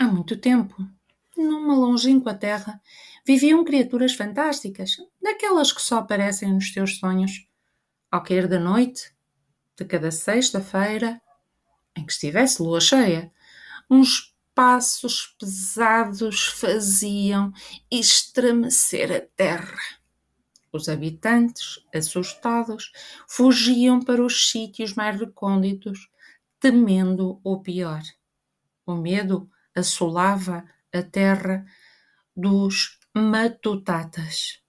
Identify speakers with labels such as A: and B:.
A: Há muito tempo, numa longínqua terra, viviam criaturas fantásticas, daquelas que só aparecem nos teus sonhos. Ao cair da noite, de cada sexta-feira, em que estivesse lua cheia, uns passos pesados faziam estremecer a terra. Os habitantes, assustados, fugiam para os sítios mais recônditos, temendo o pior. O medo assolava a terra dos matutatas.